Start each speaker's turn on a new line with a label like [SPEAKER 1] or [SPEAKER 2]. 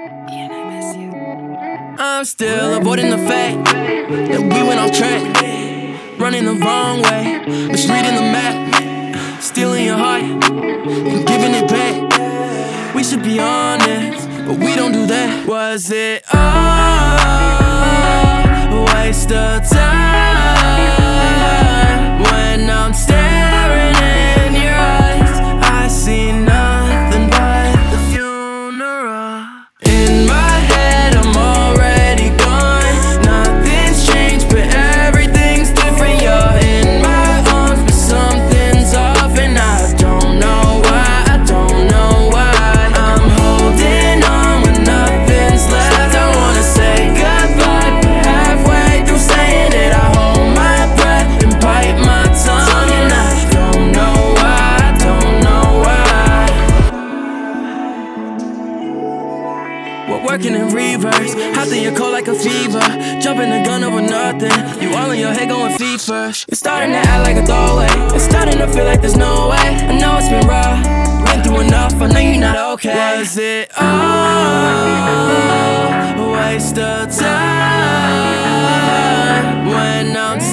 [SPEAKER 1] I'm still avoiding the fact that we went off track, running the wrong way, misreading the map, stealing your heart and giving it back. We should be honest, but we don't do that. Was it all a waste of time? When I'm staring in your eyes, I see nothing but the funeral. In my head, I'm already gone. Nothing's changed, but everything's different. You're in my arms, but something's off, and I don't know why. I don't know why. I'm holding on when nothing's left. I wanna say goodbye, but halfway through saying it, I hold my breath and bite my tongue, and I don't know why. I don't know why. We're working in reverse, hot then you're cold like a fever. Jumping the gun over nothing, you all in your head going feet first. You're starting to act like a throwaway, it's starting to feel like there's no way. I know it's been rough, been through enough, I know you're not okay. Was it all a waste of time? When I'm